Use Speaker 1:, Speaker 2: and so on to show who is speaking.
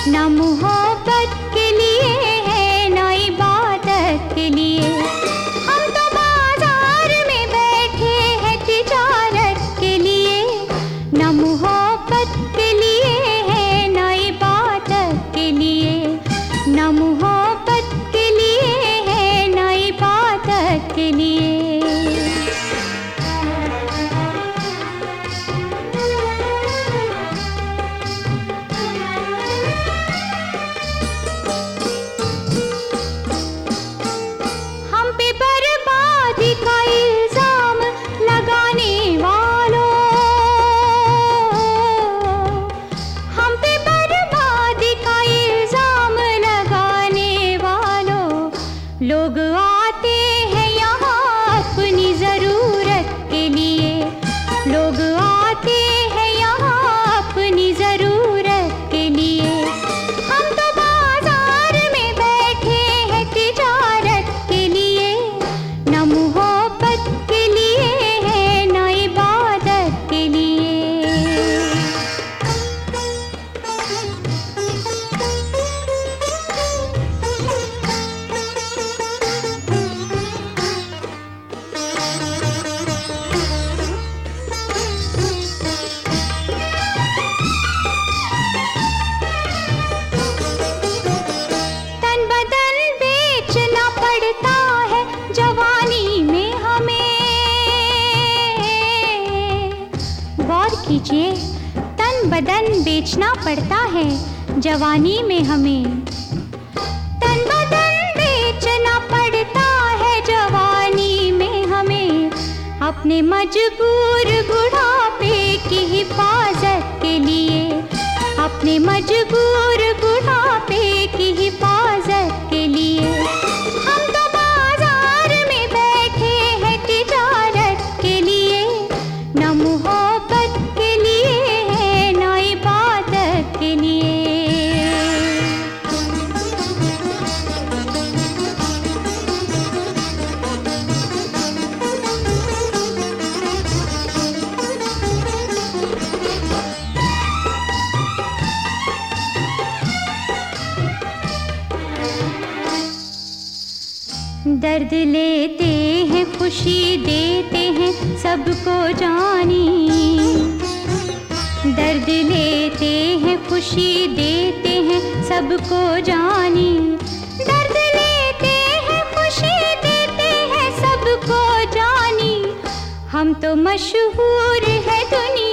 Speaker 1: न मोहब्बत के लिए है न इबादत के लिए। हम तो बाजार में बैठे हैं तिजारत के लिए, न मोहब्बत के लिए है न इबादत के लिए, न मोहब्बत के लिए है न इबादत के लिए। लोग आते हैं यहाँ अपनी ज़रूरत के लिए, लोग आते हैं यहाँ अपनी ज़रूरत के लिए। हम तो बाजार में बैठे हैं तिजारत के लिए, न मोहब्बत के लिए है न इबादत के लिए। कीजिए, तन बदन बेचना पड़ता है जवानी में हमें, तन बदन बेचना पड़ता है जवानी में हमें, अपने मजबूर बुढ़ापे की हिफाजत के लिए, अपने मजबूर बुढ़ापे की हिफाजत के लिए। हम तो बाजार में बैठे हैं तिजारत के लिए, न मोहब्बत के लिए है न इबादत के लिए। दर्द लेते हैं खुशी देते हैं सबको जानी, दर्द लेते हैं खुशी देते हैं सबको जानी, दर्द लेते हैं खुशी देते हैं सबको जानी। हम तो मशहूर है दुनिया